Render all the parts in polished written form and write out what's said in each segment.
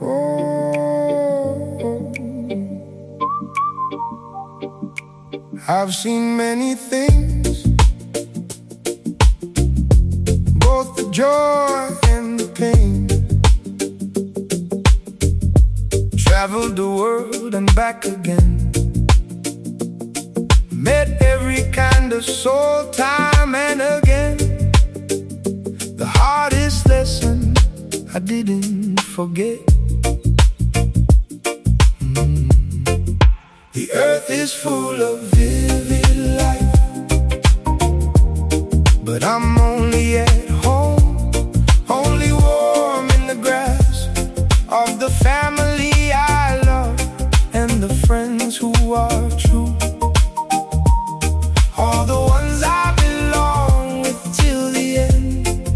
I've seen many things, both the joy and the pain. Traveled the world and back again. Met every kind of soul time and again. The hardest lesson I didn't forget. The earth is full of vivid life, but I'm only at home, only warm in the grasp of the family I love and the friends who are true. All the ones I belong with till the end.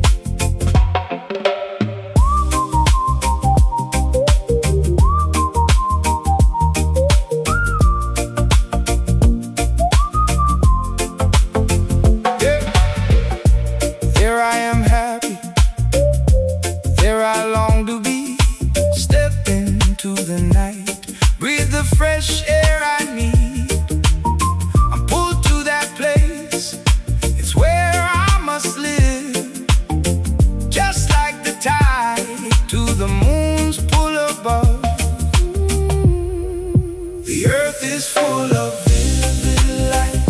There I am happy, there I long to be. Step into the night, breathe the fresh air I need. I'm pulled to that place, it's where I must live. Just like the tide to the moon's pull above. The earth is full of vivid life,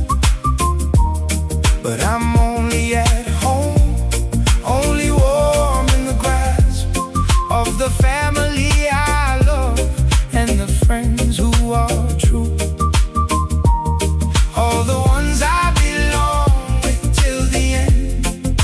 but I'm only at home, only warm in the grasp of the family I love and the friends who are true. All the ones I belong with till the end.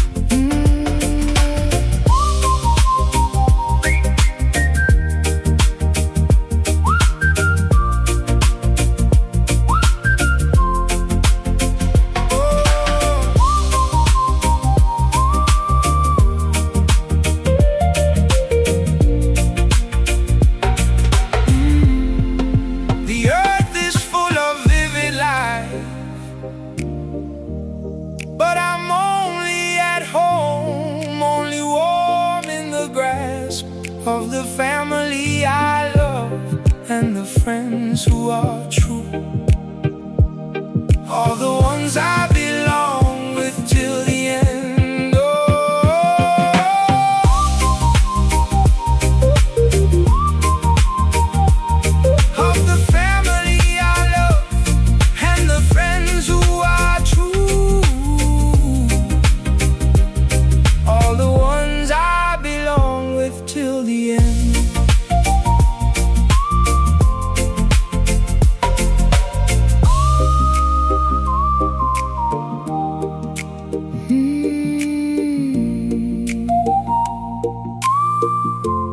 The earth is full of vivid life, but I'm only at home, only warm in the grasp of the family I love and the friends who are true. All the ones I belong with till the end. Of the family I love and the friends who are true. All the ones I belong with till the end. Mm.